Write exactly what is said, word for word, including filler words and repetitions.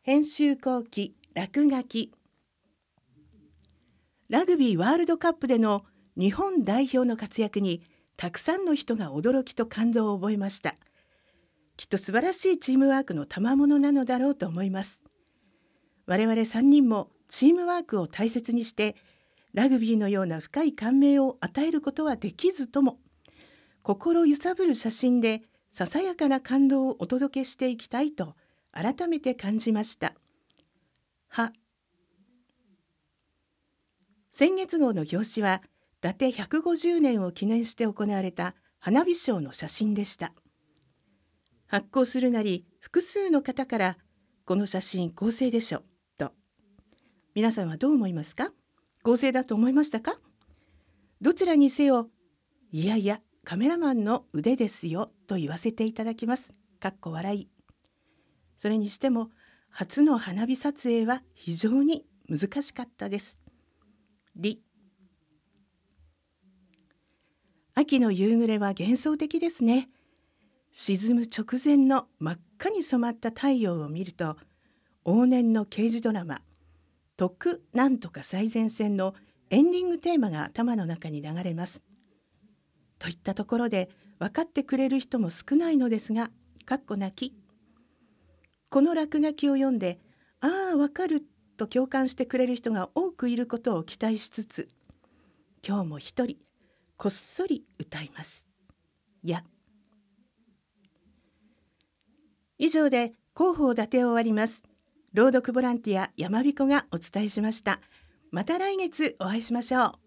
編集後期落書き。ラグビーワールドカップでの日本代表の活躍にたくさんの人が驚きと感動を覚えました。きっと素晴らしいチームワークの賜物なのだろうと思います。我々さんにんもチームワークを大切にしてラグビーのような深い感銘を与えることはできずとも、心揺さぶる写真でささやかな感動をお届けしていきたいと改めて感じました。は先月号の表紙は伊達ひゃくごじゅうねんを記念して行われた花火ショーの写真でした。発行するなり複数の方からこの写真合成でしょと。皆さんはどう思いますか？合成だと思いましたか？どちらにせよ、いやいやカメラマンの腕ですよと言わせていただきます。かっこ笑い。それにしても初の花火撮影は非常に難しかったです。り秋の夕暮れは幻想的ですね。沈む直前の真っ赤に染まった太陽を見ると、往年の刑事ドラマ特なんとか最前線のエンディングテーマが頭の中に流れます。といったところで分かってくれる人も少ないのですが、かっこ泣き。この落書きを読んで、ああわかると共感してくれる人が多くいることを期待しつつ、今日も一人こっそり歌います。や以上で広報伊達を終わります。朗読ボランティアやまびこがお伝えしました。また来月お会いしましょう。